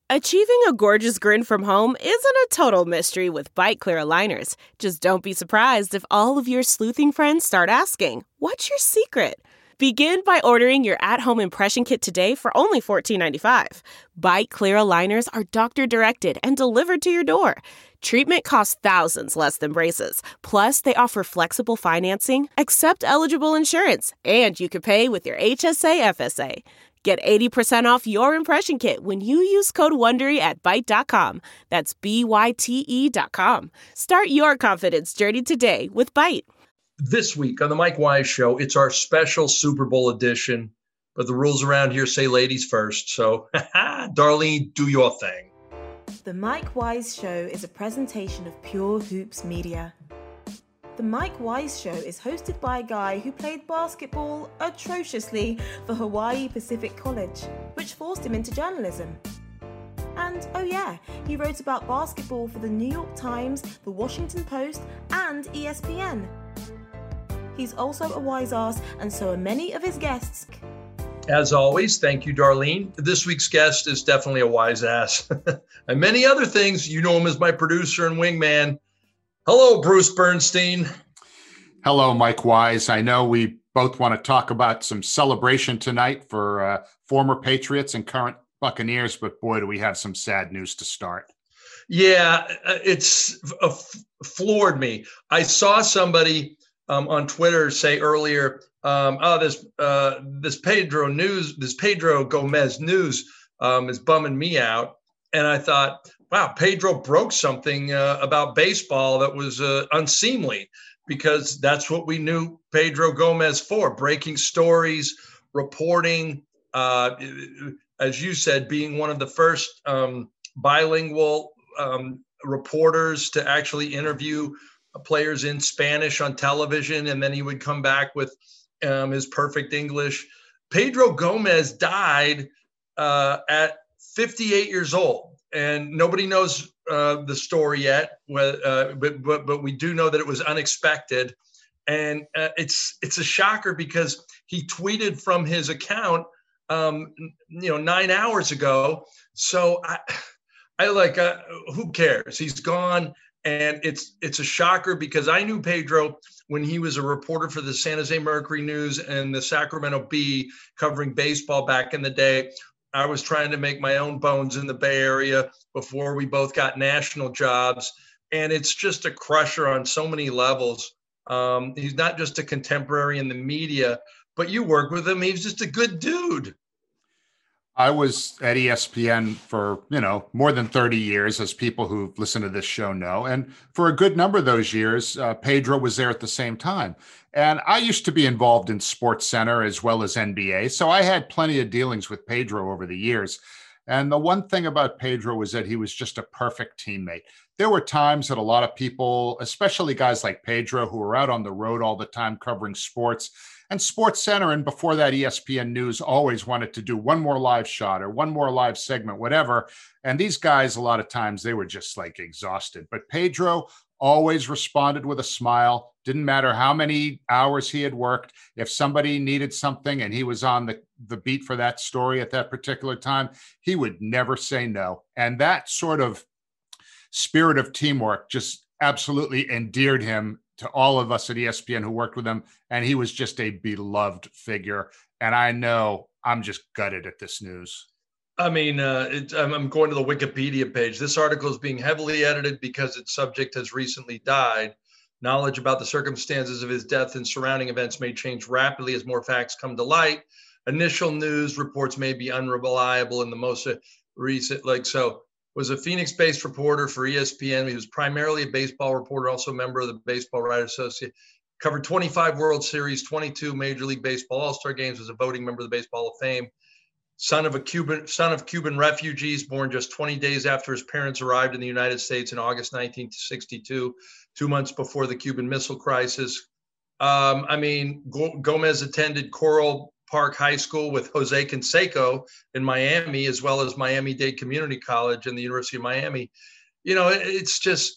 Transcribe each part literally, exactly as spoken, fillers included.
Achieving a gorgeous grin from home isn't a total mystery with Byte Clear aligners. Just don't be surprised if all of your sleuthing friends start asking, "What's your secret?" Begin by ordering your at-home impression kit today for only fourteen ninety-five. Byte Clear aligners are doctor-directed and delivered to your door. Treatment costs thousands less than braces. Plus, they offer flexible financing, accept eligible insurance, and you can pay with your H S A F S A. Get eighty percent off your impression kit when you use code WONDERY at Byte dot com. That's B Y T E dot com. Start your confidence journey today with Byte. This week on the Mike Wise Show, it's our special Super Bowl edition, but the rules around here say ladies first. So, Darlene, do your thing. The Mike Wise Show is a presentation of Pure Hoops Media. The Mike Wise Show is hosted by a guy who played basketball atrociously for Hawaii Pacific College, which forced him into journalism. And, oh yeah, he wrote about basketball for the New York Times, the Washington Post, and E S P N. He's also a wise ass, and so are many of his guests. As always, thank you, Darlene. This week's guest is definitely a wise ass. And many other things. You know him as my producer and wingman. Hello, Bruce Bernstein. Hello, Mike Wise. I know we both want to talk about some celebration tonight for uh, former Patriots and current Buccaneers, but boy, do we have some sad news to start. Yeah, it's uh, floored me. I saw somebody um, on Twitter say earlier, um, "Oh, this uh, this Pedro news, this Pedro Gomez news um, is bumming me out," and I thought, wow, Pedro broke something uh, about baseball that was uh, unseemly, because that's what we knew Pedro Gomez for: breaking stories, reporting, uh, as you said, being one of the first um, bilingual um, reporters to actually interview players in Spanish on television, and then he would come back with um, his perfect English. Pedro Gomez died uh, at fifty-eight years old. And nobody knows uh, the story yet, uh, but, but but we do know that it was unexpected, and uh, it's it's a shocker because he tweeted from his account, um, you know, nine hours ago. So I, I like uh, who cares? He's gone, and it's it's a shocker because I knew Pedro when he was a reporter for the San Jose Mercury News and the Sacramento Bee, covering baseball back in the day. I was trying to make my own bones in the Bay Area before we both got national jobs. And it's just a crusher on so many levels. Um, he's not just a contemporary in the media, but you work with him. He's just a good dude. I was at E S P N for, you know, more than thirty years, as people who listen to this show know. And for a good number of those years, uh, Pedro was there at the same time. And I used to be involved in Sports Center as well as N B A. So I had plenty of dealings with Pedro over the years. And the one thing about Pedro was that he was just a perfect teammate. There were times that a lot of people, especially guys like Pedro, who were out on the road all the time covering sports, and Sports Center, and before that, E S P N News, always wanted to do one more live shot or one more live segment, whatever. And these guys, a lot of times, they were just like exhausted. But Pedro always responded with a smile. Didn't matter how many hours he had worked. If somebody needed something and he was on the, the beat for that story at that particular time, he would never say no. And that sort of spirit of teamwork just absolutely endeared him to all of us at E S P N who worked with him. And he was just a beloved figure. And I know I'm just gutted at this news. I mean, uh, it, I'm, I'm going to the Wikipedia page. This article is being heavily edited because its subject has recently died. Knowledge about the circumstances of his death and surrounding events may change rapidly as more facts come to light. Initial news reports may be unreliable in the most recent, like, so was a Phoenix-based reporter for E S P N. He was primarily a baseball reporter, also a member of the Baseball Writers Association. Covered twenty-five World Series, twenty-two Major League Baseball All-Star games, was a voting member of the Baseball Hall of Fame. Son of a Cuban, son of Cuban refugees, born just twenty days after his parents arrived in the United States in August nineteen sixty-two, two months before the Cuban Missile Crisis. Um, I mean, G- Gomez attended Coral Park High School with Jose Canseco in Miami, as well as Miami-Dade Community College and the University of Miami. You know, it, it's just,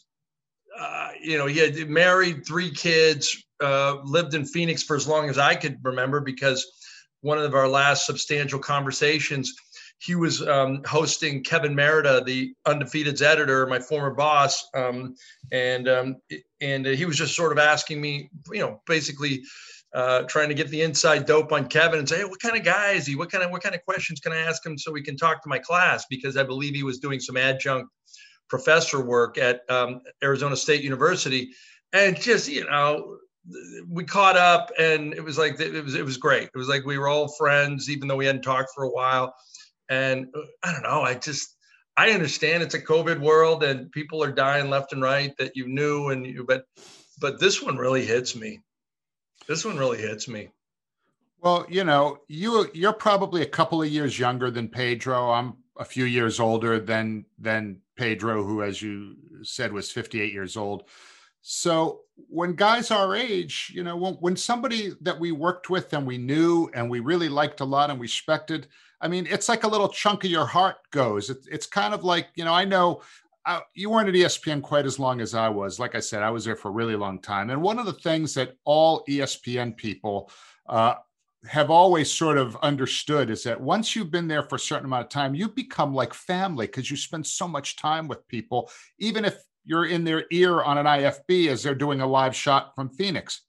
uh, you know, he had married, three kids, uh, lived in Phoenix for as long as I could remember, because one of our last substantial conversations, he was um, hosting Kevin Merida, the Undefeated's editor, my former boss, um, and um, and he was just sort of asking me, you know, basically uh, trying to get the inside dope on Kevin and say, hey, what kind of guy is he? What kind of what kind of questions can I ask him so we can talk to my class? Because I believe he was doing some adjunct professor work at um, Arizona State University, and just you know. We caught up, and it was like it was it was great. It was like we were all friends, even though we hadn't talked for a while. And I don't know. I just I understand it's a COVID world, and people are dying left and right that you knew, and you but but this one really hits me. This one really hits me. Well, you know, you you're probably a couple of years younger than Pedro. I'm a few years older than than Pedro, who, as you said, was fifty-eight years old. So when guys our age, you know, when, when somebody that we worked with and we knew and we really liked a lot and respected, I mean, it's like a little chunk of your heart goes. It, it's kind of like, you know, I know uh, you weren't at E S P N quite as long as I was. Like I said, I was there for a really long time. And one of the things that all E S P N people uh, have always sort of understood is that once you've been there for a certain amount of time, you become like family because you spend so much time with people, even if you're in their ear on an I F B as they're doing a live shot from Phoenix.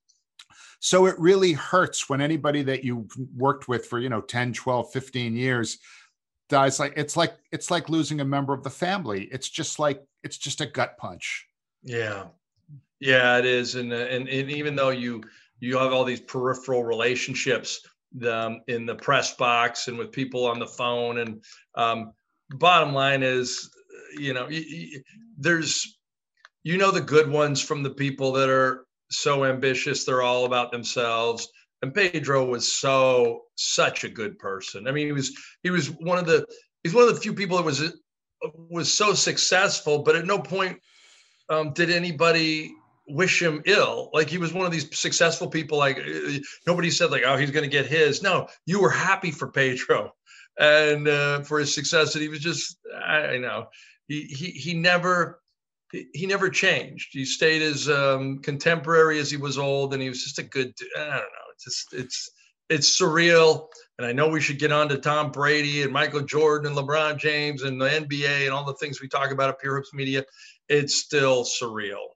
So it really hurts when anybody that you worked with for, you know, ten, twelve, fifteen years dies. Like, it's like, it's like losing a member of the family. It's just like, it's just a gut punch. Yeah. Yeah, it is. And, and, and even though you, you have all these peripheral relationships um, in the press box and with people on the phone. And um, bottom line is, you know, y- y- there's, you know, the good ones from the people that are so ambitious. They're all about themselves. And Pedro was so, such a good person. I mean, he was, he was one of the, he's one of the few people that was, was so successful, but at no point um, did anybody wish him ill. Like, he was one of these successful people. Like, nobody said like, oh, he's going to get his. No, you were happy for Pedro and uh, for his success. And he was just, I, I know he, he, he never, he never changed. He stayed as um, contemporary as he was old, and he was just a good, I don't know. It's just, it's, it's surreal. And I know we should get on to Tom Brady and Michael Jordan and LeBron James and the N B A and all the things we talk about at Pure Hoops Media. It's still surreal.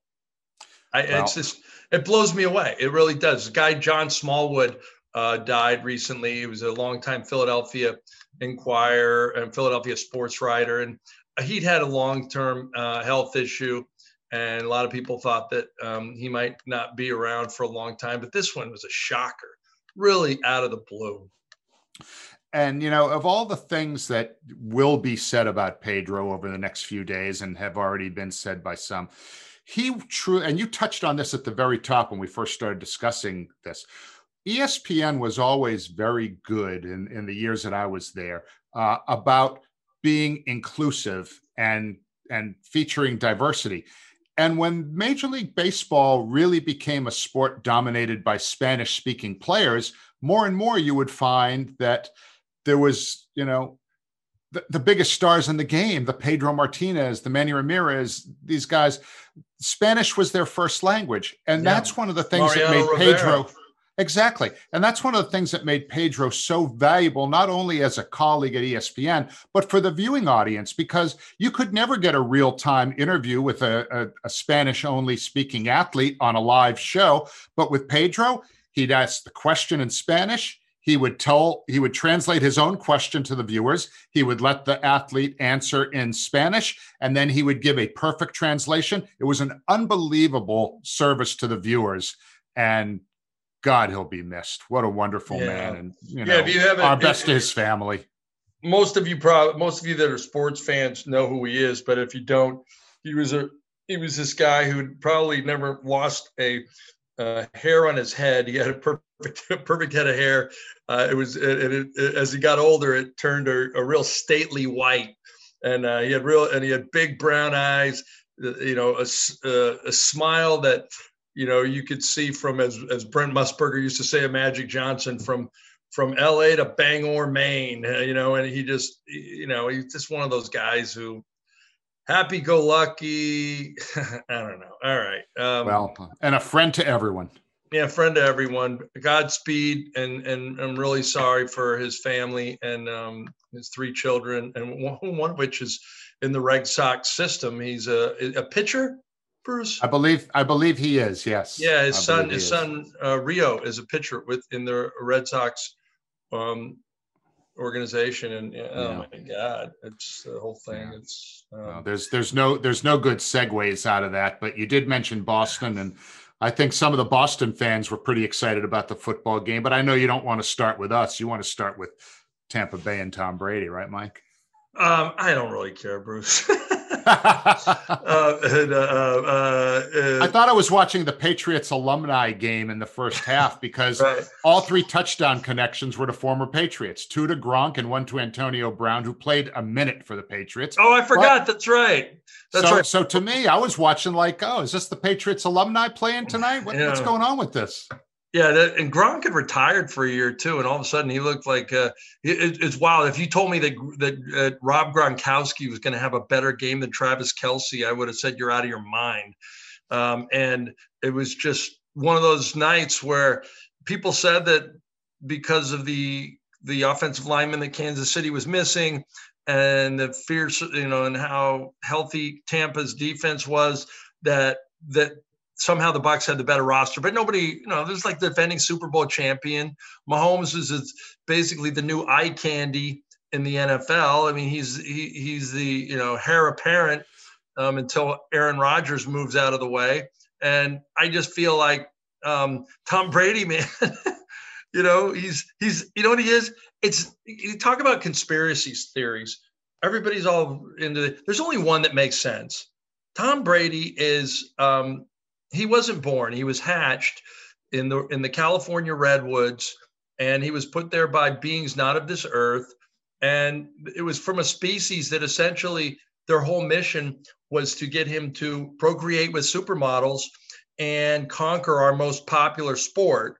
I, well, it's just, it blows me away. It really does. This guy, John Smallwood, uh, died recently. He was a longtime Philadelphia Inquirer and Philadelphia sports writer. And he'd had a long-term uh, health issue, and a lot of people thought that um, he might not be around for a long time. But this one was a shocker, really out of the blue. And, you know, of all the things that will be said about Pedro over the next few days and have already been said by some, he true, and you touched on this at the very top when we first started discussing this. E S P N was always very good in, in the years that I was there uh, about being inclusive and and featuring diversity. And when Major League Baseball really became a sport dominated by Spanish-speaking players, more and more you would find that there was, you know, the, the biggest stars in the game, the Pedro Martinez, the Manny Ramirez, these guys, Spanish was their first language. And yeah. that's one of the things Mariano that made Rivera. Pedro... Exactly. And that's one of the things that made Pedro so valuable, not only as a colleague at E S P N, but for the viewing audience, because you could never get a real-time interview with a, a, a Spanish-only speaking athlete on a live show. But with Pedro, he'd ask the question in Spanish. He would tell, he would translate his own question to the viewers. He would let the athlete answer in Spanish, and then he would give a perfect translation. It was an unbelievable service to the viewers. And God, he'll be missed. What a wonderful yeah. man. And, you know, yeah, if you haven't, our best if, to his family. Most of you probably, most of you that are sports fans know who he is, but if you don't, he was a, he was this guy who probably never lost a uh, hair on his head. He had a perfect, perfect head of hair. Uh, it was, it, it, it, as he got older, it turned a, a real stately white, and uh, he had real, and he had big brown eyes, you know, a, a, a smile that, you know, you could see from, as as Brent Musburger used to say of Magic Johnson, from from L A to Bangor, Maine, you know, and he just, you know, he's just one of those guys who happy-go-lucky. I don't know. All right. Um, well, and a friend to everyone. Yeah, friend to everyone. Godspeed, and and I'm really sorry for his family and um, his three children, and one, one of which is in the Red Sox system. He's a a pitcher, Bruce. I believe I believe he is. Yes. Yeah, his I son, believe his he son uh, Rio is a pitcher with in the Red Sox um, organization, and yeah, oh Yeah. my God, it's the whole thing. Yeah. It's um, Well, there's there's no there's no good segues out of that, but you did mention Boston, and I think some of the Boston fans were pretty excited about the football game. But I know you don't want to start with us; you want to start with Tampa Bay and Tom Brady, right, Mike? Um, I don't really care, Bruce. uh, and, uh, uh, uh, I thought I was watching the Patriots alumni game in the first half because right. all three touchdown connections were to former Patriots, two to Gronk and one to Antonio Brown, who played a minute for the Patriots. Oh, I forgot. But, That's right. That's so, right. So to me, I was watching like, oh, is this the Patriots alumni playing tonight? What, yeah. What's going on with this? Yeah, that, and Gronk had retired for a year too, and all of a sudden he looked like uh, it, it's wild. If you told me that that uh, Rob Gronkowski was going to have a better game than Travis Kelce, I would have said you're out of your mind. Um, and it was just one of those nights where people said that because of the the offensive lineman that Kansas City was missing, and the fierce, you know, and how healthy Tampa's defense was, that that. Somehow the Bucs had the better roster, but nobody, you know, there's like the defending Super Bowl champion. Mahomes is, is basically the new eye candy in the N F L. I mean, he's he, he's the, you know, heir apparent um, until Aaron Rodgers moves out of the way. And I just feel like um, Tom Brady, man, you know, he's he's you know what he is. It's you talk about conspiracy theories. Everybody's all into it. There's only one that makes sense. Tom Brady is. Um, He wasn't born. He was hatched in the in the California redwoods, and he was put there by beings not of this earth. And it was from a species that essentially their whole mission was to get him to procreate with supermodels and conquer our most popular sport.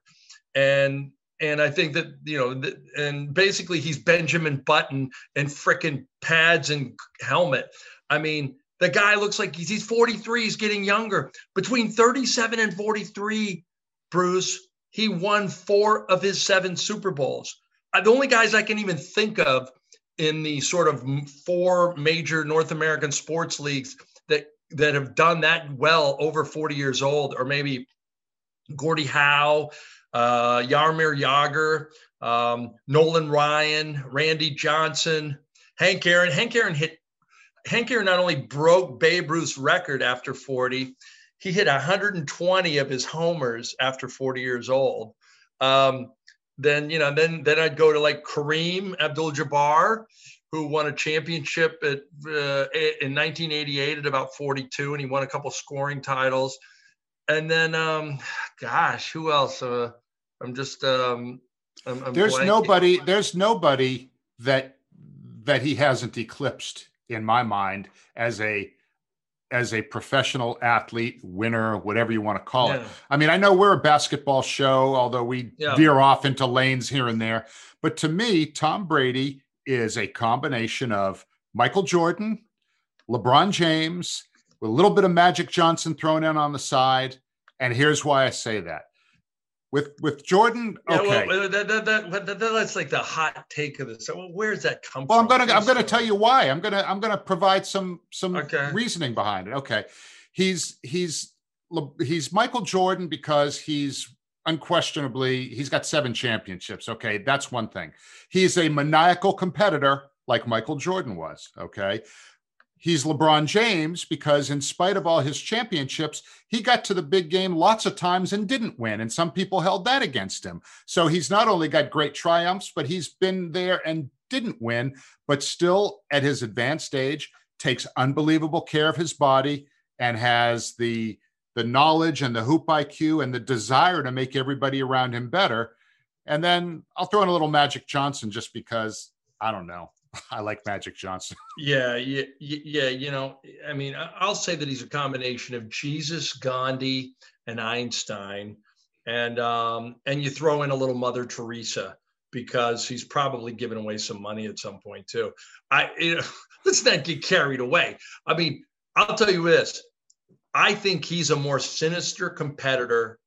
And and I think that, you know, th- and basically he's Benjamin Button in frickin' pads and helmet. I mean, the guy looks like he's, he's forty-three. He's getting younger. Between thirty-seven and forty-three, Bruce, he won four of his seven Super Bowls. Uh, the only guys I can even think of in the sort of four major North American sports leagues that, that have done that well over forty years old, or maybe Gordie Howe, uh, Jaromir Jagr, um, Nolan Ryan, Randy Johnson, Hank Aaron. Hank Aaron hit Hank Aaron not only broke Babe Ruth's record after forty, he hit one hundred twenty of his homers after forty years old. Um, then, you know, then then I'd go to like Kareem Abdul-Jabbar, who won a championship at uh, in nineteen eighty-eight at about forty-two, and he won a couple scoring titles. And then, um, gosh, who else? Uh, I'm just um, I'm, I'm there's blanking. nobody. There's nobody that that he hasn't eclipsed, in my mind, as a as a professional athlete, winner, whatever you want to call Yeah. it. I mean, I know we're a basketball show, although we Yeah. veer off into lanes here and there. But to me, Tom Brady is a combination of Michael Jordan, LeBron James, with a little bit of Magic Johnson thrown in on the side. And here's why I say that. With with Jordan, okay. Yeah, well, that, that, that, that, that's like the hot take of this. So, well, where does that come Well, I'm from? gonna I'm gonna tell you why. I'm gonna I'm gonna provide some some Okay. reasoning behind it. Okay, he's he's he's Michael Jordan because he's unquestionably he's got seven championships. Okay, that's one thing. He's a maniacal competitor like Michael Jordan was. Okay. He's LeBron James because in spite of all his championships, he got to the big game lots of times and didn't win. And some people held that against him. So he's not only got great triumphs, but he's been there and didn't win, but still at his advanced age, takes unbelievable care of his body and has the, the knowledge and the hoop I Q and the desire to make everybody around him better. And then I'll throw in a little Magic Johnson just because, I don't know. I like Magic Johnson. Yeah, yeah, yeah. You know, I mean, I'll say that he's a combination of Jesus, Gandhi, and Einstein, and um, and you throw in a little Mother Teresa because he's probably given away some money at some point too. I, you know, let's not get carried away. I mean, I'll tell you this: I think he's a more sinister competitor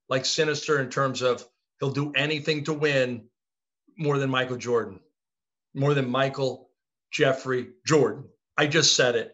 like sinister in terms of he'll do anything to win more than Michael Jordan, more than Michael Jeffrey Jordan. I just said it.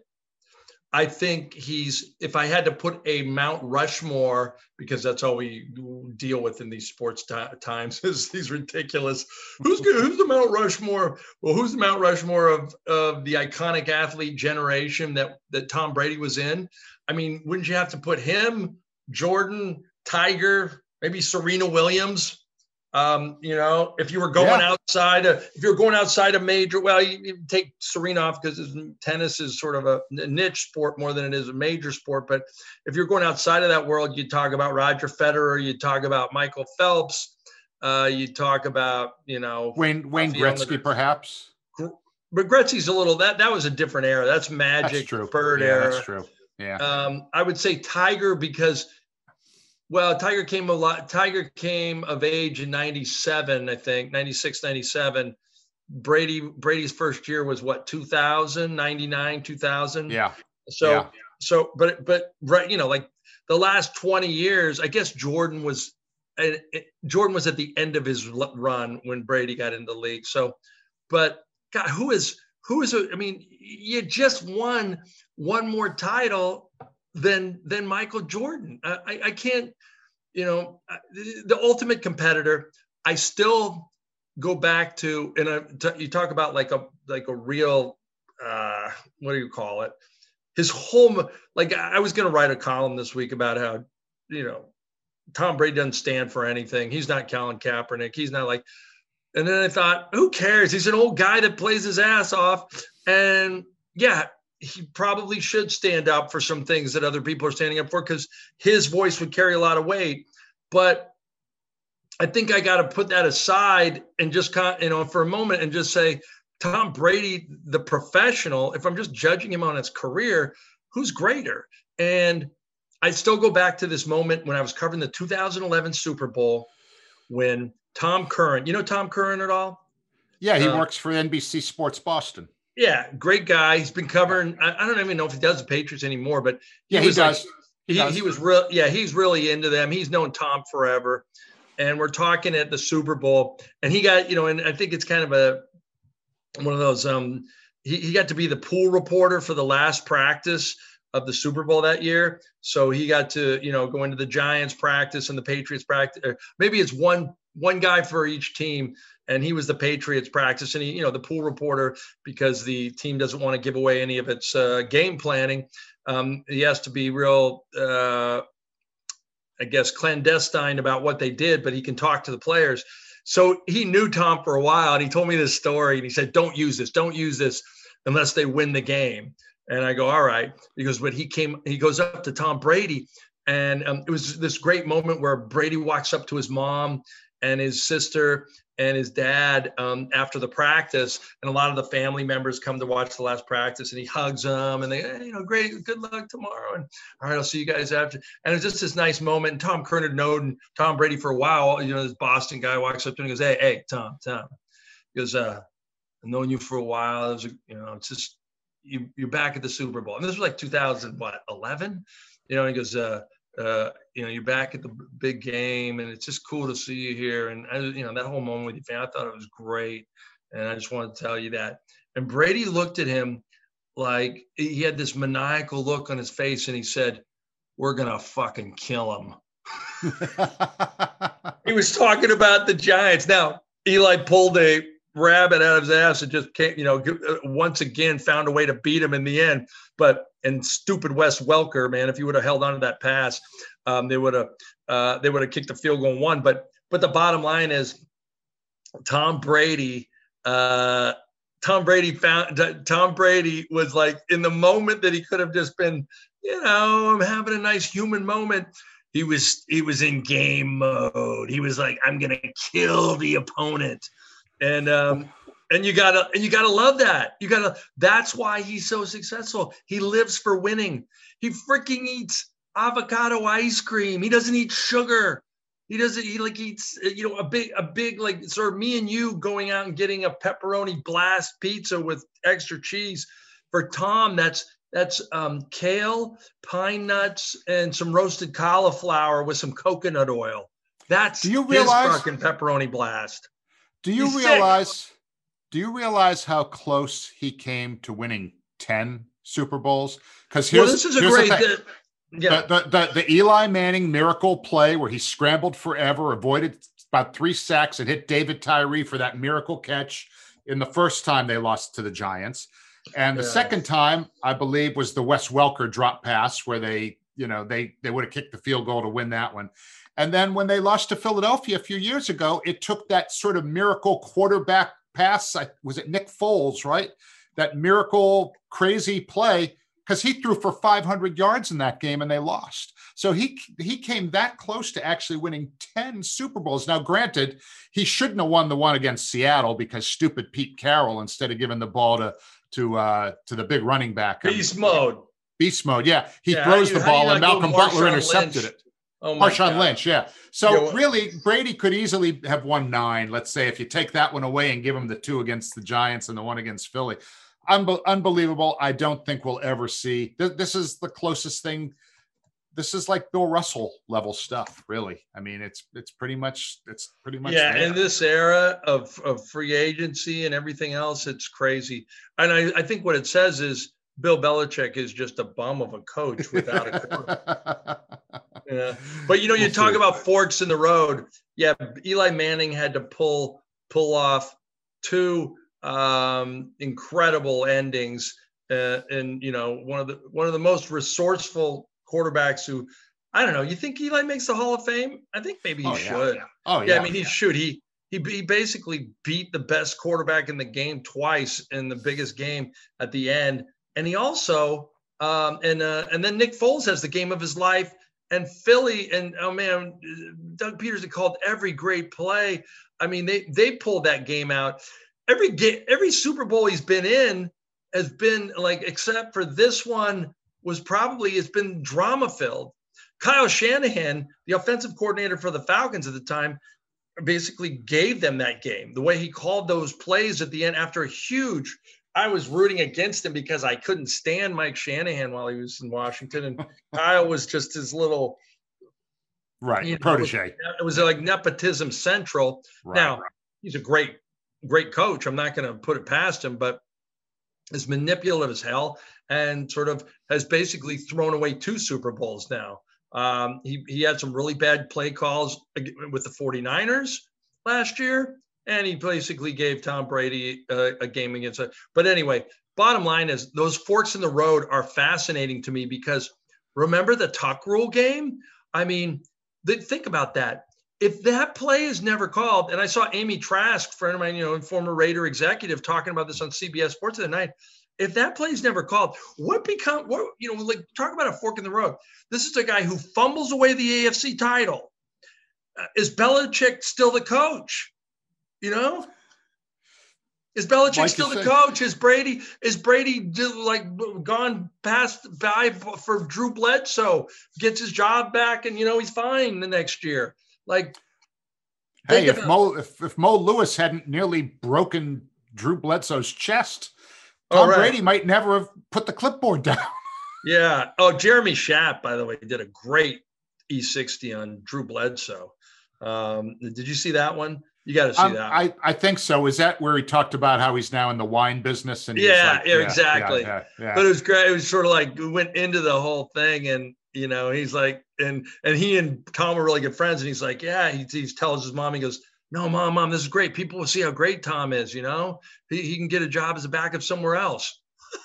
I think he's, if I had to put a Mount Rushmore, because that's all we deal with in these sports t- times, is these ridiculous, who's who's the Mount Rushmore? Well, who's the Mount Rushmore of, of the iconic athlete generation that, that Tom Brady was in? I mean, wouldn't you have to put him, Jordan, Tiger, maybe Serena Williams? Um, you know, if you were going yeah. outside, of, if you're going outside a major, well, you, you take Serena off because tennis is sort of a niche sport more than it is a major sport. But if you're going outside of that world, you talk about Roger Federer, you talk about Michael Phelps, uh, you talk about, you know, Wayne Wayne Gretzky, perhaps. But Gretzky's a little that that was a different era. That's Magic, that's true. Bird yeah, era. That's true. Yeah. Um, I would say Tiger because. Well, Tiger came a lot. Tiger came of age in ninety-seven, I think, ninety-six, ninety-seven. Brady, Brady's first year was what, two thousand, ninety-nine, two thousand. Yeah. So, yeah. so, but, but, right, you know, like the last twenty years, I guess Jordan was, uh, Jordan was at the end of his run when Brady got into the league. So, but God, who is, who is, a, I mean, you just won one more title than than Michael Jordan. I, I, I can't, you know, the, the ultimate competitor. I still go back to, and I, t- you talk about like a like a real, uh, what do you call it? His whole, like I was going to write a column this week about how, you know, Tom Brady doesn't stand for anything. He's not Colin Kaepernick. He's not like, and then I thought, who cares? He's an old guy that plays his ass off, and yeah. He probably should stand up for some things that other people are standing up for because his voice would carry a lot of weight. But I think I got to put that aside and just, you know, for a moment and just say, Tom Brady, the professional, if I'm just judging him on his career, who's greater? And I still go back to this moment when I was covering the two thousand eleven Super Bowl when Tom Curran, you know Tom Curran at all? Yeah, he uh, works for N B C Sports Boston. Yeah, great guy. He's been covering. I, I don't even know if he does the Patriots anymore, but he yeah, he does. Like, he, he, does. he was real. Yeah, he's really into them. He's known Tom forever, and we're talking at the Super Bowl, and he got, you know, and I think it's kind of a one of those. Um, he he got to be the pool reporter for the last practice of the Super Bowl that year, so he got to, you know, go into the Giants practice and the Patriots practice. Or maybe it's one one guy for each team. And he was the Patriots practice, and he, you know, the pool reporter, because the team doesn't want to give away any of its uh, game planning. Um, he has to be real, uh, I guess, clandestine about what they did, but he can talk to the players. So he knew Tom for a while, and he told me this story, and he said, "Don't use this, don't use this unless they win the game." And I go, "All right," because when he came, he goes up to Tom Brady, and um, it was this great moment where Brady walks up to his mom and his sister and his dad um, after the practice, and a lot of the family members come to watch the last practice, and he hugs them, and they, hey, you know, great, good luck tomorrow, and all right, I'll see you guys after. And it was just this nice moment. And Tom Curran had known Tom Brady for a while. You know, this Boston guy walks up to him and goes, "Hey, hey, Tom, Tom," he goes, uh, "I've known you for a while. It was, a, you know, it's just you, you're back at the Super Bowl." And this was like two thousand, what, eleven? You know, he goes, uh, uh, you know, you're back at the big game, and it's just cool to see you here. And, I, you know, that whole moment with your family, I thought it was great. And I just wanted to tell you that. And Brady looked at him like he had this maniacal look on his face, and he said, "We're going to fucking kill him." He was talking about the Giants. Now, Eli pulled a rabbit out of his ass and just can't, you know, once again found a way to beat him in the end. But and stupid Wes Welker, man, if you would have held on to that pass, um, they would have uh, they would have kicked the field goal and won. But but the bottom line is, Tom Brady, uh, Tom Brady found Tom Brady was like in the moment that he could have just been, you know, I'm having a nice human moment. He was he was in game mode. He was like, I'm gonna kill the opponent. And um, and you gotta and you gotta love that. You gotta. That's why he's so successful. He lives for winning. He freaking eats avocado ice cream. He doesn't eat sugar. He doesn't. He like eats. You know, a big a big like sort of me and you going out and getting a pepperoni blast pizza with extra cheese. For Tom, that's That's um, kale, pine nuts, and some roasted cauliflower with some coconut oil. That's do you realize, his fucking pepperoni blast. Do you He's realize? Sick. Do you realize how close he came to winning ten Super Bowls? Because here's well, this is a here's great. The, yeah. the, the, the, the Eli Manning miracle play where he scrambled forever, avoided about three sacks, and hit David Tyree for that miracle catch in the first time they lost to the Giants. And the yeah. second time, I believe, was the Wes Welker drop pass where they, you know, they they would have kicked the field goal to win that one. And then when they lost to Philadelphia a few years ago, it took that sort of miracle quarterback pass. Was it Nick Foles, right? That miracle crazy play, because he threw for five hundred yards in that game and they lost. So he he came that close to actually winning ten Super Bowls. Now, granted, he shouldn't have won the one against Seattle because stupid Pete Carroll, instead of giving the ball to to uh, to the big running back. Beast mode. Beast mode, yeah. He yeah, throws you, the ball and Malcolm Butler intercepted Lynch? it. Oh my Marshawn God. Lynch, yeah. So yeah, well, really, Brady could easily have won nine. Let's say if you take that one away and give him the two against the Giants and the one against Philly. Unbe- unbelievable. I don't think we'll ever see. Th- this is the closest thing. This is like Bill Russell level stuff, really. I mean, it's it's pretty much it's pretty much yeah. there. In this era of of free agency and everything else, it's crazy. And I, I think what it says is Bill Belichick is just a bum of a coach without a quarterback. Yeah, but you know, you we'll talk see. about forks in the road. Yeah, Eli Manning had to pull pull off two um, incredible endings, uh, and you know, one of the one of the most resourceful quarterbacks who, I don't know. You think Eli makes the Hall of Fame? I think maybe he oh, should. Yeah. Oh yeah. Yeah, I mean, he should. He he he basically beat the best quarterback in the game twice in the biggest game at the end, and he also um, and uh, and then Nick Foles has the game of his life. And Philly and, oh, man, Doug Peterson called every great play. I mean, they they pulled that game out. Every game, every Super Bowl he's been in has been, like, except for this one, was probably, it's been drama-filled. Kyle Shanahan, the offensive coordinator for the Falcons at the time, basically gave them that game. The way he called those plays at the end after a huge – I was rooting against him because I couldn't stand Mike Shanahan while he was in Washington, and Kyle was just his little right you know, protege. It was, it was like nepotism central. Right, now right. He's a great, great coach. I'm not going to put it past him, but is manipulative as hell and sort of has basically thrown away two Super Bowls now. Um, he he had some really bad play calls with the 49ers last year. And he basically gave Tom Brady a, a game against it. But anyway, bottom line is those forks in the road are fascinating to me because remember the tuck rule game? I mean, th- think about that. If that play is never called, and I saw Amy Trask, friend of mine, you know, former Raider executive, talking about this on C B S Sports the other night. If that play is never called, what become, what, you know, like talk about a fork in the road. This is a guy who fumbles away the A F C title. Uh, is Belichick still the coach? You know, is Belichick like still the said. coach? Is Brady is Brady like gone past by for Drew Bledsoe? Gets his job back, and you know he's fine the next year. Like, hey, if about, Mo if, if Mo Lewis hadn't nearly broken Drew Bledsoe's chest, Tom right. Brady might never have put the clipboard down. Yeah. Oh, Jeremy Schaap, by the way, did a great E sixty on Drew Bledsoe. Um, did you see that one? You got to see um, that. I, I think so. Is that where he talked about how he's now in the wine business? And yeah, like, yeah, yeah, exactly. Yeah, yeah, yeah. But it was great. It was sort of like we went into the whole thing, and you know, he's like, and and he and Tom were really good friends, and he's like, yeah, he, he tells his mom, he goes, no, mom, mom, this is great. People will see how great Tom is. You know, he he can get a job as a backup somewhere else.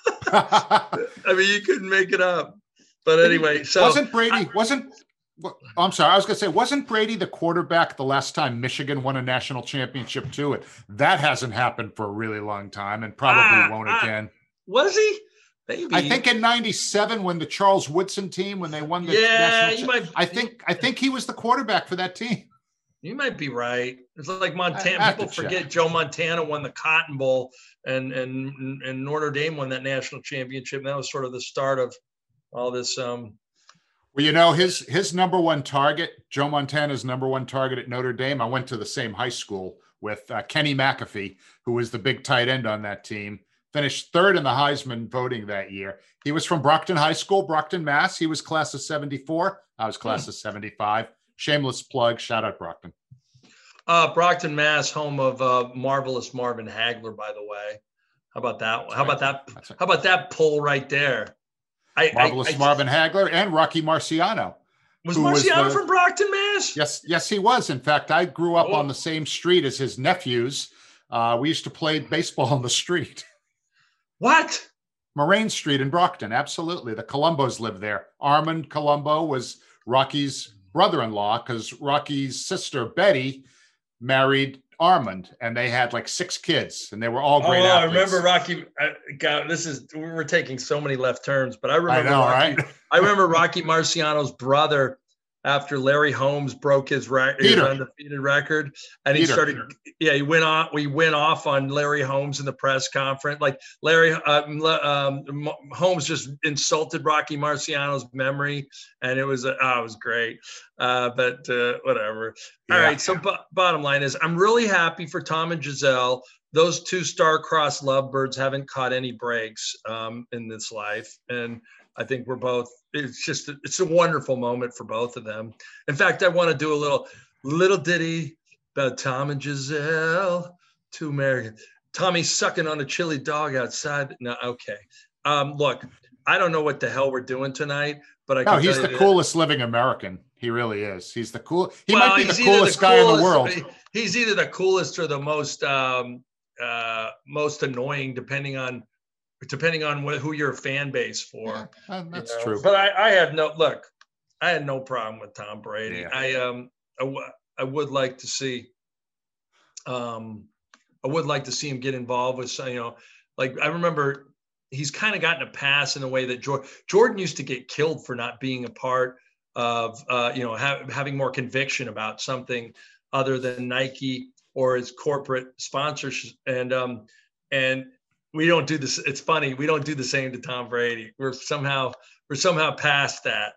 I mean, you couldn't make it up. But anyway, so wasn't Brady I, wasn't. Well, I'm sorry. I was going to say, wasn't Brady the quarterback the last time Michigan won a national championship too? It that hasn't happened for a really long time, and probably ah, won't ah, again. Was he? Maybe. I think in ninety-seven when the Charles Woodson team when they won the yeah, national you might, I think I think he was the quarterback for that team. You might be right. It's like Montana. People forget check. Joe Montana won the Cotton Bowl, and and and Notre Dame won that national championship. And that was sort of the start of all this. Um, Well, you know, his his number one target, Joe Montana's number one target at Notre Dame, I went to the same high school with uh, Kenny McAfee, who was the big tight end on that team. finished third in the Heisman voting that year. He was from Brockton High School, Brockton, Mass. He was class of seventy-four. I was class of seventy-five. Shameless plug. Shout out Brockton. Uh, Brockton, Mass, home of uh, marvelous Marvin Hagler, by the way. How about that? That's how right. about that? Right. How about that pull right there? I, marvelous I, I, Marvin Hagler and Rocky Marciano. Was Marciano was the, from Brockton, Mass? Yes, yes, he was. In fact, I grew up oh. on the same street as his nephews. Uh, we used to play baseball on the street. What? Moraine Street in Brockton. Absolutely. The Columbos lived there. Armand Colombo was Rocky's brother-in-law because Rocky's sister, Betty, married Armand, and they had like six kids, and they were all great oh, athletes. I remember Rocky. I, God, this is we're taking so many left turns, but I remember I know, Rocky. Right? I remember Rocky Marciano's brother. After Larry Holmes broke his, re- his undefeated record, and he Peter, started, Peter. yeah, he went on. We went off on Larry Holmes in the press conference. Like Larry uh, um, Holmes just insulted Rocky Marciano's memory, and it was, uh, oh, it was great. Uh, but uh, whatever. Yeah. All right. So, b- bottom line is, I'm really happy for Tom and Gisele. Those two star-crossed lovebirds haven't caught any breaks um, in this life, and I think we're both. It's just it's a wonderful moment for both of them. In fact, I want to do a little little ditty about Tom and Gisele, two Americans. Tommy sucking on a chili dog outside. No, okay. Um, look, I don't know what the hell we're doing tonight, but I can no, he's tell the you coolest that, living American. He really is. He's the cool. He well, might be the coolest, coolest guy in the world. He's either the coolest or the most um, uh, most annoying, depending on. Depending on what, who your fan base for. Yeah, that's you know? true. But I, I had no, look, I had no problem with Tom Brady. Yeah. I, um, I, w- I would like to see, um, I would like to see him get involved with, you know, like I remember he's kind of gotten a pass in a way that Jordan, Jordan used to get killed for not being a part of, uh, you know, ha- having more conviction about something other than Nike or his corporate sponsors. And, um, and, we don't do this. It's funny. We don't do the same to Tom Brady. We're somehow we're somehow past that.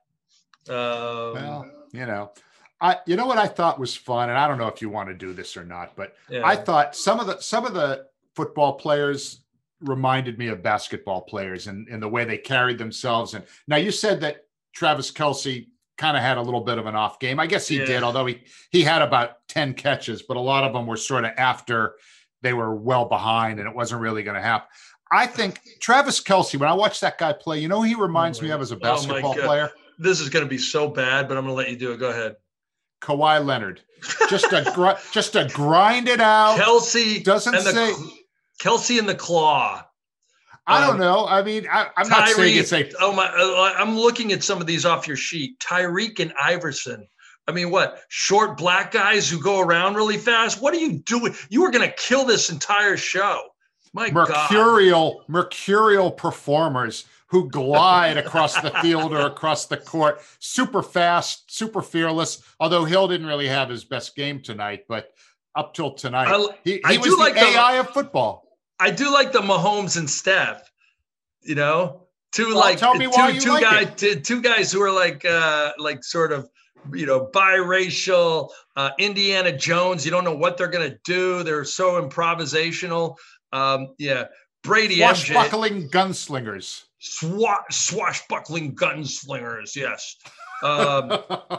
Um, well, you know, I you know what I thought was fun, and I don't know if you want to do this or not, but yeah. I thought some of the some of the football players reminded me of basketball players and in, in the way they carried themselves. And now you said that Travis Kelce kind of had a little bit of an off game. I guess he yeah. did, although he he had about ten catches, but a lot of them were sort of after they were well behind and it wasn't really going to happen. I think Travis Kelce, when I watch that guy play, you know who he reminds oh me of as a basketball oh player? This is going to be so bad, but I'm going to let you do it. Go ahead. Kawhi Leonard. Just a gr- just to grind it out. Kelce doesn't and the, say Kelce and the claw. I don't um, know. I mean, I, I'm Tyreek, not saying it's a. Oh my! I'm looking at some of these off your sheet. Tyreek and Iverson. I mean, what, short black guys who go around really fast? What are you doing? You were going to kill this entire show. My mercurial, God. Mercurial performers who glide across the field or across the court. Super fast, super fearless. Although Hill didn't really have his best game tonight, but up till tonight, I, he, he I was do the like A I the, of football. I do like the Mahomes and Steph, you know, two well, like tell me two, why you two like guys, it. two guys who are like, uh, like sort of, you know, biracial, uh, Indiana Jones. You don't know what they're going to do. They're so improvisational. Um, yeah. Brady, swashbuckling M J, gunslingers. Swa- swashbuckling gunslingers. Yes. Um,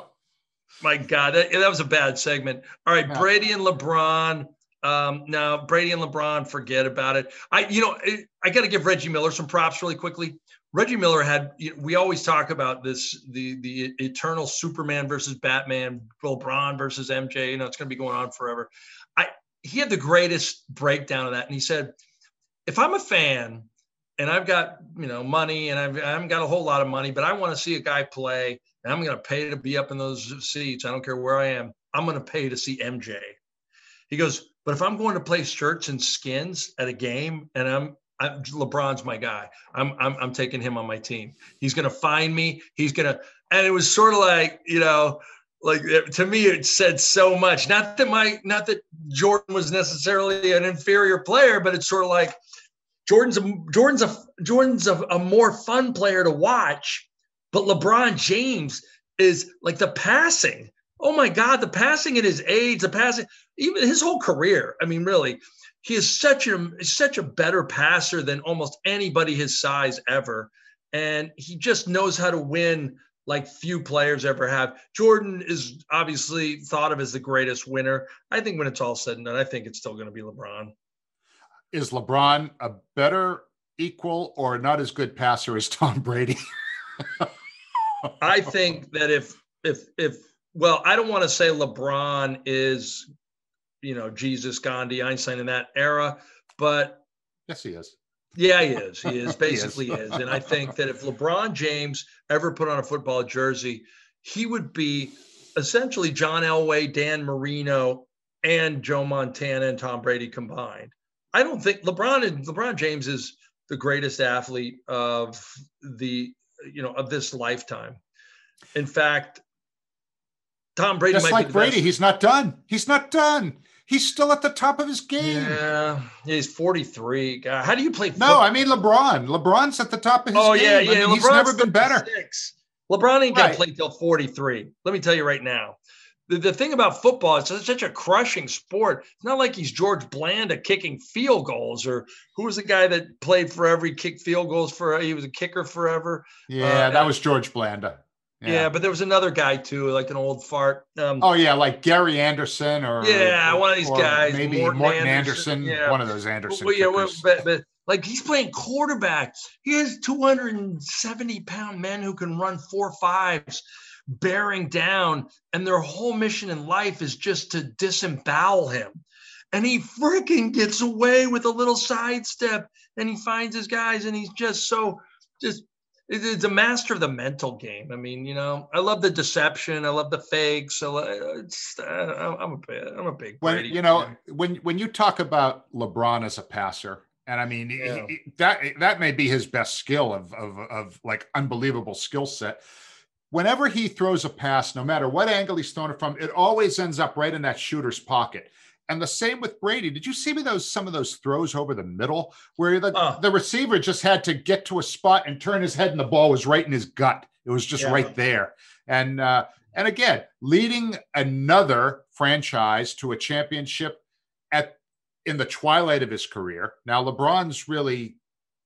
my God, that, that was a bad segment. All right. Yeah. Brady and LeBron. Um, now Brady and LeBron, forget about it. I, you know, I, I got to give Reggie Miller some props really quickly. Reggie Miller had, we always talk about this, the the eternal Superman versus Batman, LeBron versus M J, you know, it's going to be going on forever. I He had the greatest breakdown of that. And he said, if I'm a fan and I've got, you know, money and I've, I haven't got a whole lot of money, but I want to see a guy play and I'm going to pay to be up in those seats. I don't care where I am. I'm going to pay to see M J. He goes, but if I'm going to play shirts and skins at a game and I'm, I, LeBron's my guy. I'm, I'm I'm taking him on my team. He's going to find me. He's going to, and it was sort of like, you know, like to me, it said so much. Not that my, not that Jordan was necessarily an inferior player, but it's sort of like Jordan's a, Jordan's a, Jordan's a, a more fun player to watch, but LeBron James is like the passing. Oh my God, the passing at his age, the passing, even his whole career. I mean, really. he is such a such a better passer than almost anybody his size ever. And he just knows how to win like few players ever have. Jordan is obviously thought of as the greatest winner. I think when it's all said and done, I think it's still going to be LeBron. Is LeBron a better, equal, or not as good passer as Tom Brady? I think that if, if, if, well, I don't want to say LeBron is, you know, Jesus, Gandhi, Einstein in that era, but yes, he is. Yeah, he is. He is basically he is. is. And I think that if LeBron James ever put on a football jersey, he would be essentially John Elway, Dan Marino, and Joe Montana and Tom Brady combined. I don't think LeBron and LeBron James is the greatest athlete of the, you know, of this lifetime. In fact, Tom Brady just might like be the Brady. best. He's not done. He's not done. He's still at the top of his game. Yeah, he's forty-three. God, how do you play football? No, I mean LeBron. LeBron's at the top of his oh, game. yeah, yeah. I mean, LeBron's he's never been better. thirty-six. LeBron ain't going Right. to play till forty-three. Let me tell you right now. The, the thing about football, it's such a crushing sport. It's not like he's George Blanda kicking field goals, or who was the guy that played forever? He kicked field goals for, he was a kicker forever. Yeah, Uh, that was George Blanda. Yeah. but there was another guy too, like an old fart. Um, Oh yeah, like Gary Anderson or yeah, one of these or guys. maybe Morton, Morton Anderson. Anderson, Yeah. one of those Anderson. Well, yeah, well, kickers. but, but like he's playing quarterback. He has two hundred seventy pound men who can run four fives, bearing down, and their whole mission in life is just to disembowel him. And he freaking gets away with a little sidestep, and he finds his guys, and he's just so just. It's a master of the mental game. I mean, you know, I love the deception. I love the fakes. I love, it's, uh, I'm a big, I'm a big when Brady you know fan. when when you talk about LeBron as a passer, and I mean Yeah. he, he- that that may be his best skill of of of like unbelievable skill set. Whenever he throws a pass, no matter what angle he's thrown it from, it always ends up right in that shooter's pocket. And the same with Brady. Did you see me those some of those throws over the middle where the, Oh. the receiver just had to get to a spot and turn his head, and the ball was right in his gut. It was just Yeah. right there. And uh, and again, leading another franchise to a championship at in the twilight of his career. Now, LeBron's really,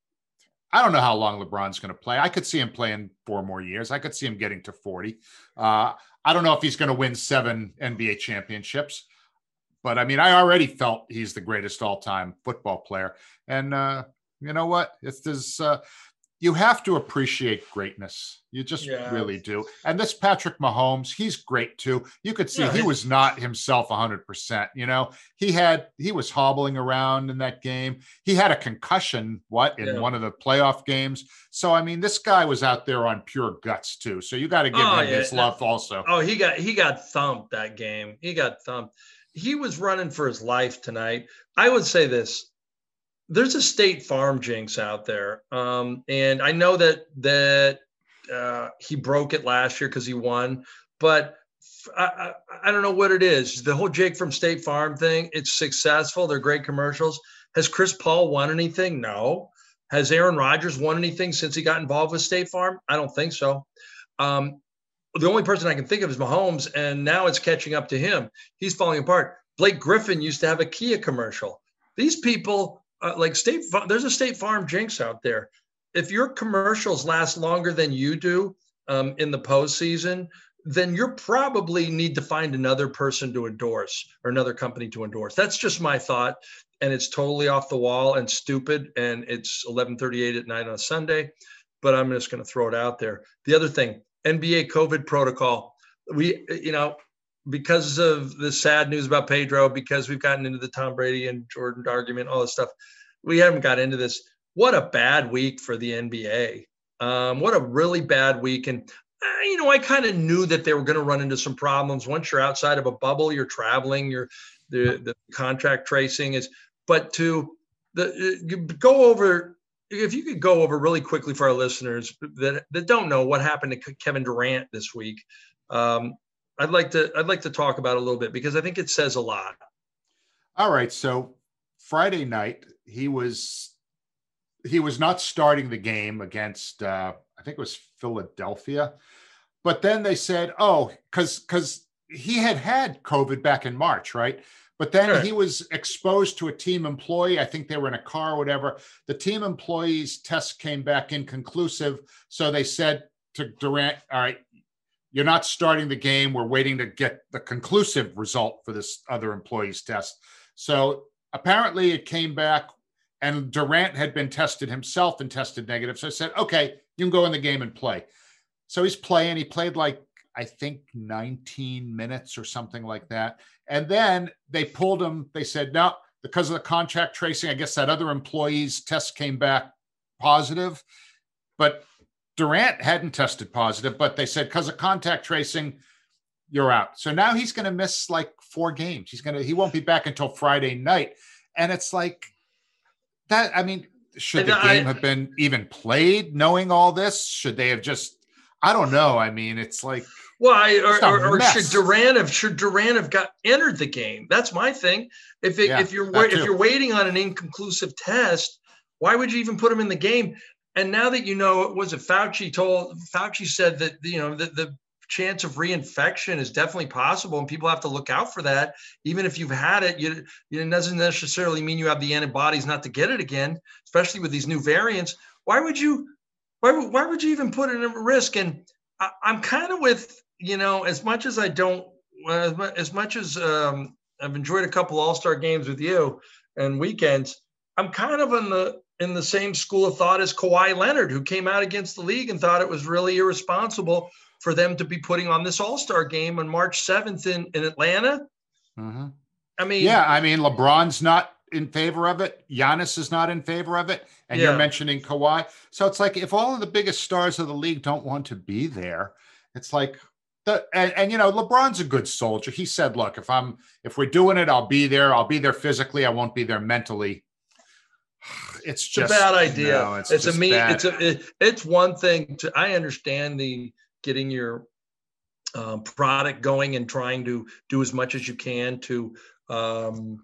I don't know how long LeBron's going to play. I could see him playing four more years. I could see him getting to forty. Uh, I don't know if he's going to win seven N B A championships. But I mean, I already felt he's the greatest all-time football player. And uh, you know what? It's this, uh, you have to appreciate greatness. You just Yeah. really do. And this Patrick Mahomes, he's great too. You could see Yeah, he he- was not himself one hundred percent. You know, he had, he was hobbling around in that game. He had a concussion, what, in Yeah. one of the playoff games. So, I mean, this guy was out there on pure guts too. So you got to give Oh, him yeah. his love also. Oh, he got he got thumped that game. He got thumped. He was running for his life tonight. I would say this: there's a State Farm jinx out there, um, and I know that that uh, he broke it last year because he won, but I, I, I don't know what it is. The whole Jake from State Farm thing. It's successful. They're great commercials. Has Chris Paul won anything? No. Has Aaron Rodgers won anything since he got involved with State Farm? I don't think so. Um, The only person I can think of is Mahomes, and now it's catching up to him. He's falling apart. Blake Griffin used to have a Kia commercial. These people, uh, like State Farm, there's a State Farm jinx out there. If your commercials last longer than you do um, in the postseason, then you probably need to find another person to endorse or another company to endorse. That's just my thought, and it's totally off the wall and stupid, and it's eleven thirty-eight at night on a Sunday, but I'm just going to throw it out there. The other thing, N B A COVID protocol. We, you know, because of the sad news about Pedro, because we've gotten into the Tom Brady and Jordan argument, all this stuff, we haven't got into this. What a bad week for the N B A. Um, what a really bad week. And, uh, you know, I kind of knew that they were going to run into some problems. Once you're outside of a bubble, you're traveling, you're the, the contract tracing is, but to the go over, if you could go over really quickly for our listeners that, that don't know what happened to Kevin Durant this week, um, I'd like to I'd like to talk about it a little bit because I think it says a lot. All right, so Friday night he was he was not starting the game against uh, I think it was Philadelphia, but then they said, oh, because because he had had COVID back in March, right? But then Sure. he was exposed to a team employee. I think they were in a car or whatever. The team employee's test came back inconclusive. So they said to Durant, all right, you're not starting the game. We're waiting to get the conclusive result for this other employee's test. So apparently it came back, and Durant had been tested himself and tested negative. So I said, okay, you can go in the game and play. So he's playing. He played like, I think nineteen minutes or something like that. And then they pulled him. They said, no, because of the contact tracing, I guess that other employee's test came back positive. But Durant hadn't tested positive, but they said, because of contact tracing, you're out. So now he's going to miss like four games. He's going to, he won't be back until Friday night. And it's like that. I mean, should the I, game have been even played knowing all this? Should they have just, I don't know. I mean, it's like, well, I, or, or, or mess. should Durant have should Durant have got entered the game? That's my thing. If it, Yeah, if you're that if too. you're waiting on an inconclusive test, why would you even put him in the game? And now that you know, was it Fauci told Fauci said that you know the, the chance of reinfection is definitely possible, and people have to look out for that. Even if you've had it, you, it doesn't necessarily mean you have the antibodies not to get it again, especially with these new variants. Why would you? Why would why would you even put it at risk? And I, I'm kind of with. You know, as much as I don't, as much as, much as um, I've enjoyed a couple All-Star games with you and weekends, I'm kind of in the in the same school of thought as Kawhi Leonard, who came out against the league and thought it was really irresponsible for them to be putting on this All-Star game on March seventh in, in Atlanta. mm-hmm. I mean, yeah, I mean, LeBron's not in favor of it. Giannis is not in favor of it. And Yeah. you're mentioning Kawhi. So it's like, if all of the biggest stars of the league don't want to be there, it's like, The, and, and, you know, LeBron's a good soldier. He said, look, if I'm, if we're doing it, I'll be there. I'll be there physically. I won't be there mentally. It's it's just a bad idea. No, it's it's a just me. bad. It's a. It, it's one thing to. I understand the getting your um, product going and trying to do as much as you can to, um,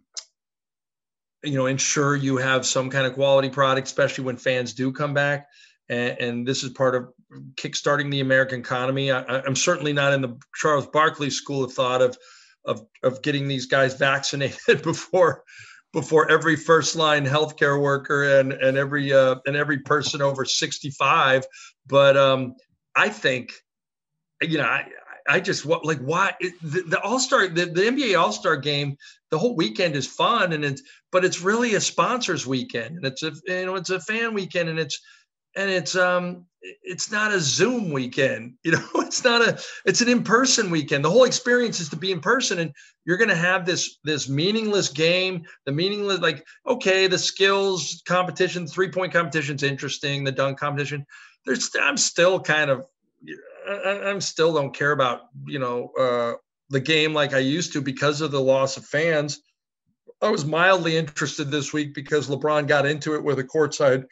you know, ensure you have some kind of quality product, especially when fans do come back. And, and this is part of kickstarting the American economy. I, I'm certainly not in the Charles Barkley school of thought of of of getting these guys vaccinated before. before every first line healthcare worker and, and every, uh, and every person over sixty-five. But um, I think, you know, I, I just what like why it, the, the All-Star, the, the N B A All-Star game, the whole weekend is fun and it's, but it's really a sponsors weekend and it's a, you know, it's a fan weekend and it's, and it's, um, it's not a Zoom weekend, you know, it's not a, it's an in-person weekend. The whole experience is to be in person and you're going to have this, this meaningless game, the meaningless, like, okay, the skills competition, three point competition is interesting. The dunk competition, there's, I'm still kind of, I, I'm still don't care about, you know, uh, the game like I used to because of the loss of fans. I was mildly interested this week because LeBron got into it with a courtside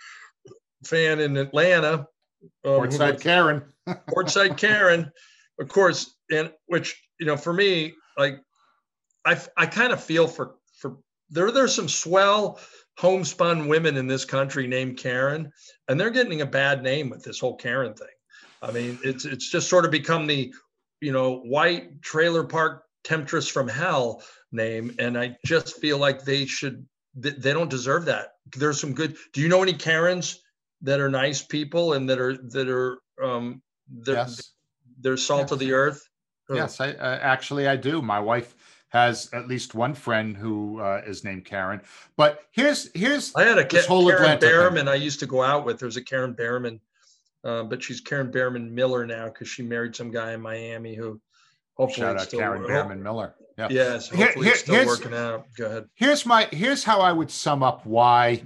fan in Atlanta. Um, Courtside Karen. Courtside Karen, of course, and which, you know, for me, like, I, I kind of feel for, for there, there's some swell homespun women in this country named Karen, and they're getting a bad name with this whole Karen thing. I mean, it's, it's just sort of become the, you know, white trailer park temptress from hell name. And I just feel like they should, they, they don't deserve that. There's some good, do you know any Karens that are nice people and that are, that are, um, they're, Yes. they're salt Yes. of the earth? Yes, I uh, actually I do. My wife has at least one friend who uh, is named Karen. But here's here's I had a this Ka- whole Karen Atlanta thing. Behrman I used to go out with. There's a Karen Behrman, uh, but she's Karen Behrman Miller now because she married some guy in Miami who hopefully Shout it's out still, Karen hope- Behrman Miller. Yeah. Yes, Here- hopefully here- it's still here's- working out. Go ahead. Here's my here's how I would sum up why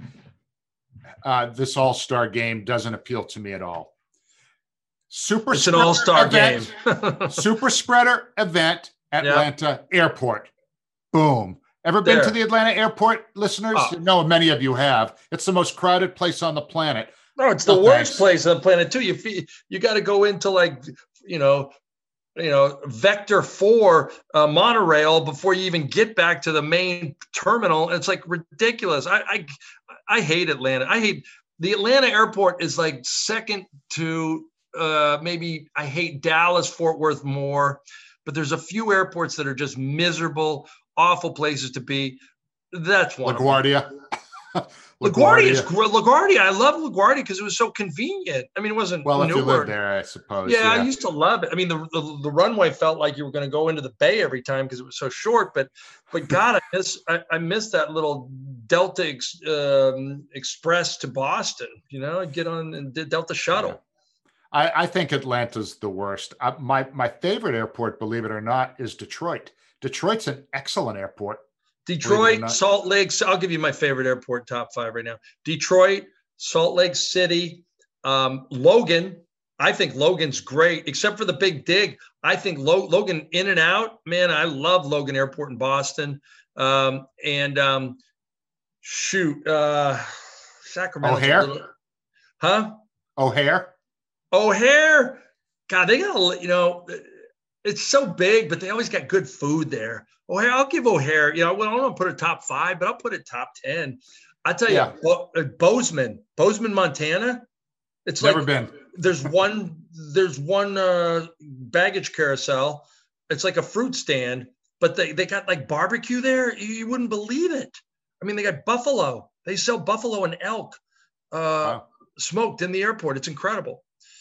uh, this All-Star game doesn't appeal to me at all. Super It's an spreader all-star game. event, super spreader event, Yeah. Atlanta Airport. Boom. Ever been There. to the Atlanta Airport, listeners? Oh. No, many of you have. It's the most crowded place on the planet. No, it's the No, worst thanks. place on the planet too. You feel, you got to go into like, you know, you know, Vector Four uh, monorail before you even get back to the main terminal. It's like ridiculous. I, I I hate Atlanta. I hate the Atlanta airport is like second to uh, maybe I hate Dallas, Fort Worth more, but there's a few airports that are just miserable. awful places to be. That's one. LaGuardia. LaGuardia is great. LaGuardia, I love LaGuardia because it was so convenient. I mean, it wasn't well, if newer. you live there, I suppose. Yeah, yeah, I used to love it. I mean, the the, the runway felt like you were going to go into the bay every time because it was so short. But but God, I miss I, I miss that little Delta ex, um, Express to Boston. You know, I'd get on and did Delta shuttle. Yeah. I, I think Atlanta's the worst. I, my my favorite airport, believe it or not, is Detroit. Detroit's an excellent airport. Detroit, Salt Lake. I'll give you my favorite airport top five right now. Detroit, Salt Lake City, um, Logan. I think Logan's great, except for the Big Dig. I think Lo- Logan in and out. Man, I love Logan Airport in Boston. Um, and um, shoot, uh, Sacramento. O'Hare? Little, huh? O'Hare? O'Hare. God, they got a, you know, it's so big, but they always got good food there. O'Hare, I'll give O'Hare, you know, I don't want to put it top five, but I'll put it top ten. I tell you, Yeah. Bo- uh, Bozeman, Bozeman, Montana. It's Never like, been. There's one, there's one uh, baggage carousel. It's like a fruit stand, but they, they got like barbecue there. You, you wouldn't believe it. I mean, they got buffalo. They sell buffalo and elk uh, Wow. smoked in the airport. It's incredible.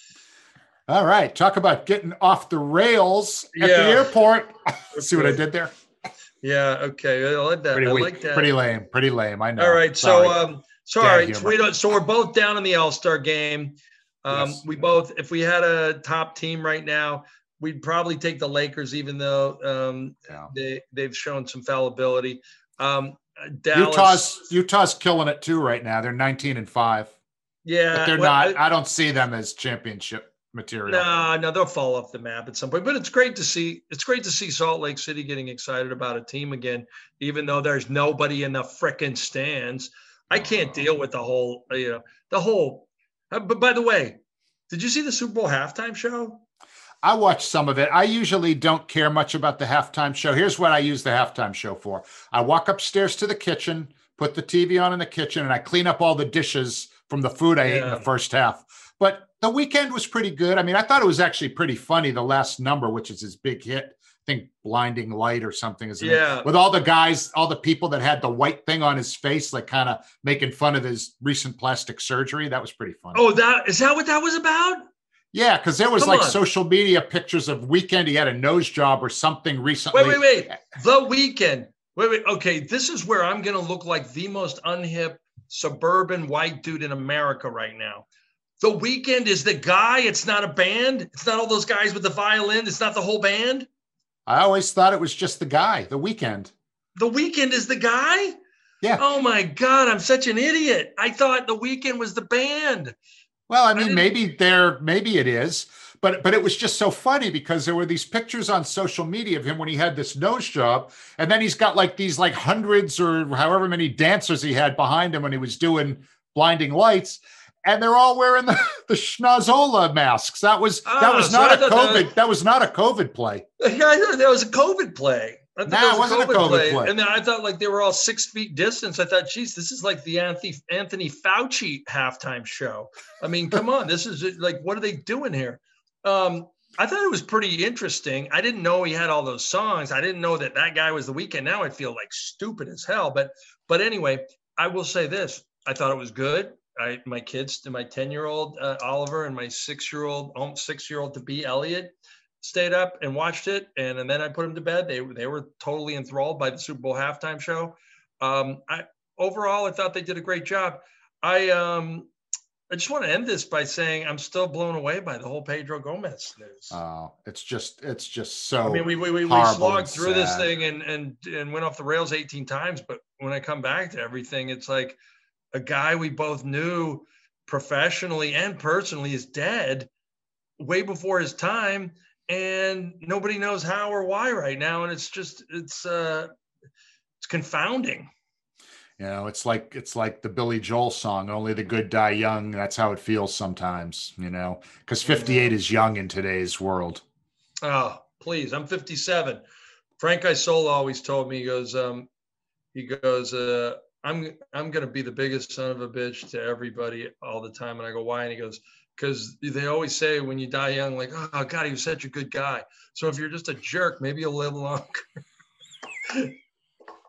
All right. Talk about getting off the rails at Yeah. the airport. See what I did there? Yeah. Okay. I like that. Pretty I weak. like that. Pretty lame. Pretty lame. I know. All right. Sorry. So, um, sorry. Dad So, we don't, so we're both down in the All-Star game. Um, Yes. We both, if we had a top team right now, we'd probably take the Lakers, even though um, Yeah. they they've shown some fallibility. Um, Dallas, Utah's Utah's killing it too right now. They're nineteen and five. yeah, But they're well, not. I don't see them as championship material. No, no, they'll fall off the map at some point. But it's great to see. It's great to see Salt Lake City getting excited about a team again, even though there's nobody in the frickin' stands. I can't deal with the whole, you know, the whole. Uh, but by the way, did you see the Super Bowl halftime show? I watched some of it. I usually don't care much about the halftime show. Here's what I use the halftime show for. I walk upstairs to the kitchen, put the T V on in the kitchen, and I clean up all the dishes from the food I ate in Yeah. the first half. But the weekend was pretty good. I mean, I thought it was actually pretty funny, the last number, which is his big hit. I think Blinding Light or something, isn't Yeah. it? With all the guys, all the people that had the white thing on his face, like kind of making fun of his recent plastic surgery. That was pretty funny. Oh, that is that what that was about? Yeah, because there was Come like on. social media pictures of Weekend. He had a nose job or something recently. Wait, wait, wait. The Weekend. Wait, wait. Okay, this is where I'm going to look like the most unhip suburban white dude in America right now. The Weekend is the guy. It's not a band. It's not all those guys with the violin. It's not the whole band. I always thought it was just the guy, the Weekend. The Weekend is the guy? Yeah. Oh my God, I'm such an idiot. I thought The Weekend was the band. Well, I I mean, didn't- maybe there, maybe it is, but but it was just so funny because there were these pictures on social media of him when he had this nose job, and then he's got like these like hundreds or however many dancers he had behind him when he was doing Blinding Lights, and they're all wearing the, the Schnozola masks. That was that Ah, was so not I a thought COVID. that- That was not a COVID play. I thought that was a COVID play. I thought Nah, that it wasn't a COVID play. And then I thought like they were all six feet distance. I thought, geez, this is like the Anthony Anthony Fauci halftime show. I mean, come on, this is like, what are they doing here? Um, I thought it was pretty interesting. I didn't know he had all those songs. I didn't know that that guy was the Weekend. Now I feel like stupid as hell. But but anyway, I will say this: I thought it was good. I my kids, my ten year old uh, Oliver and my six year old, almost six year old to be Elliot, stayed up and watched it, and, and then I put them to bed. They they were totally enthralled by the Super Bowl halftime show. Um, I overall, I thought they did a great job. I um, I just want to end this by saying I'm still blown away by the whole Pedro Gomez news. Oh, it's just it's just so. I mean, we we we, we horrible slogged and through this sad. thing and and and went off the rails eighteen times, but when I come back to everything, it's like a guy we both knew professionally and personally is dead way before his time, and nobody knows how or why right now, and it's just it's uh it's confounding. You know, it's like it's like the Billy Joel song, "Only the Good Die Young." That's how it feels sometimes, you know, because fifty-eight is young in today's world. Oh, please, I'm fifty-seven. Frank Isola always told me, he goes, um, he goes, uh, I'm I'm gonna be the biggest son of a bitch to everybody all the time, and I go, why? And he goes, because they always say when you die young, like, oh God, he was such a good guy. So if you're just a jerk, maybe you'll live longer.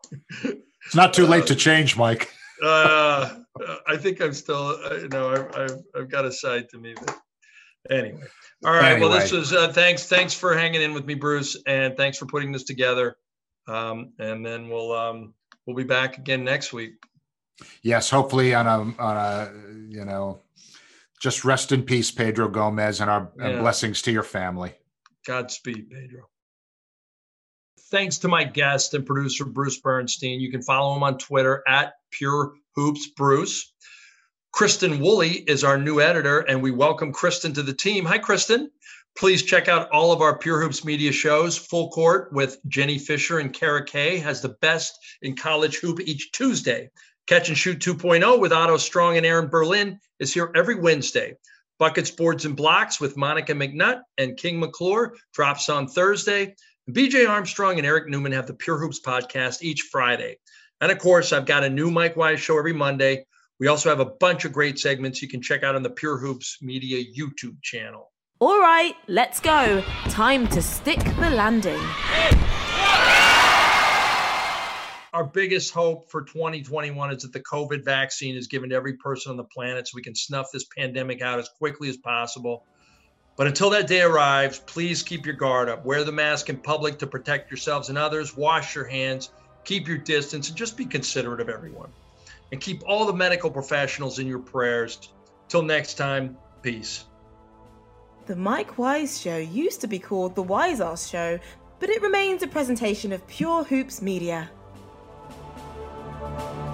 It's not too late uh, to change, Mike. uh, I think I'm still, you know, I've, I've, I've got a side to me. But anyway. All right. Anyway. Well, this was, uh, thanks. Thanks for hanging in with me, Bruce. And thanks for putting this together. Um, and then we'll, um, we'll be back again next week. Yes. Hopefully on a, on a, you know, just rest in peace, Pedro Gomez, and our yeah. and blessings to your family. Godspeed, Pedro. Thanks to my guest and producer, Bruce Bernstein. You can follow him on Twitter at Pure Hoops Bruce. Kristen Woolley is our new editor, and we welcome Kristen to the team. Hi, Kristen. Please check out all of our Pure Hoops media shows. Full Court with Jenny Fisher and Kara Kay has the best in college hoop each Tuesday. Catch and Shoot two point oh with Otto Strong and Aaron Berlin is here every Wednesday. Buckets, Boards, and Blocks with Monica McNutt and King McClure drops on Thursday. B J Armstrong and Eric Newman have the Pure Hoops podcast each Friday. And of course, I've got a new Mike Wise show every Monday. We also have a bunch of great segments you can check out on the Pure Hoops Media YouTube channel. All right, let's go. Time to stick the landing. Our biggest hope for twenty twenty-one is that the COVID vaccine is given to every person on the planet so we can snuff this pandemic out as quickly as possible. But until that day arrives, please keep your guard up. Wear the mask in public to protect yourselves and others. Wash your hands, keep your distance, and just be considerate of everyone. And keep all the medical professionals in your prayers. Till next time, peace. The Mike Wise Show used to be called The Wise Ass Show, but it remains a presentation of Pure Hoops Media.